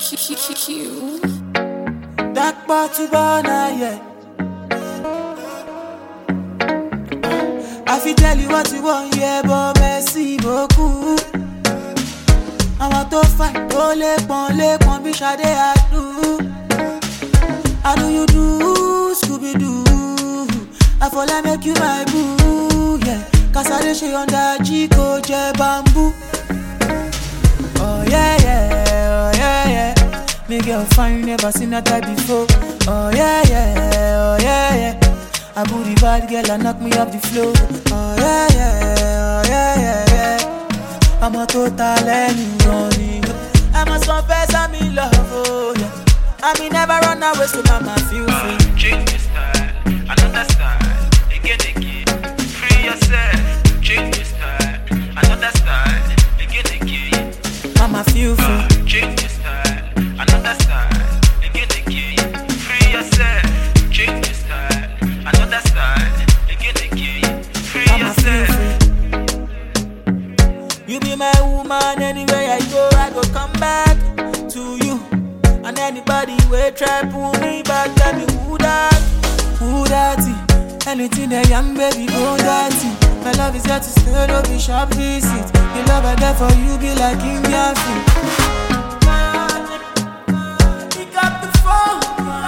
Dark bottle banana, yeah. I fit tell you what you want, yeah, but merci beaucoup. I want to fight, oh, les pon, be shade I do. How do you do, Scooby-Doo? I fall I make you my boo, yeah. Cause I dey share on that Chico J bamboo. Oh yeah, yeah, oh yeah, yeah. Me girl fine, never seen that type before. Oh yeah, yeah, oh yeah, yeah. I booty bad girl and knock me off the floor. Oh yeah, yeah, oh yeah, yeah, yeah. I'm a total and running. I must confess I'm in love, oh yeah. I mean never run away, so mama feel free. Change your style, another style. Again, free yourself. Change your style, another style. Again. Mama feel free. Change your style, another style. Again, free yourself. Change your style, another style. Again, free Mama feel yourself. free. You be my woman, anywhere I go come back to you. And anybody will try pull me back, tell me who that? Anything that young baby go dirty. My love is here to stay, don't be sharp visit. The love I get for you be like Indian food. Pick up the phone,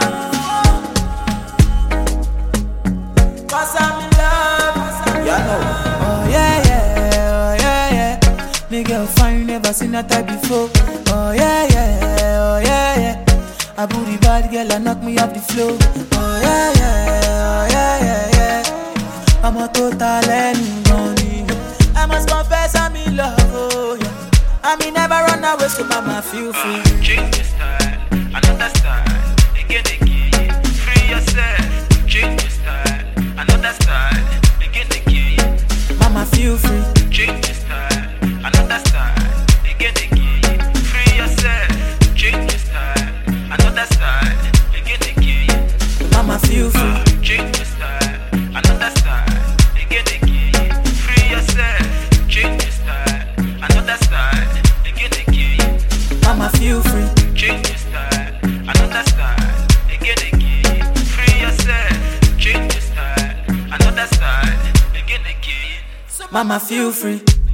cause I'm in love. Yeah, no. Oh yeah, yeah, oh yeah, yeah. Me girl fine, never seen that type before. Oh yeah, yeah, oh yeah, yeah. I booty bad girl and knock me off the floor. Oh yeah, yeah, oh yeah, yeah, yeah. I'm a total and running. I must confess I'm in love, oh yeah. I mean never run away, so mama feel free. Change your style, another style. Again, free yourself. Change your style, another style. Again, Mama feel free. change your style, another style. Again, free yourself. Change your style, another style. Again, Mama feel free. change your style, another style. Again, free yourself. Change your style, another style. Again, Mama feel free. change your style, another style. Again, free yourself. Change your style, another style. Again. Mama feel free.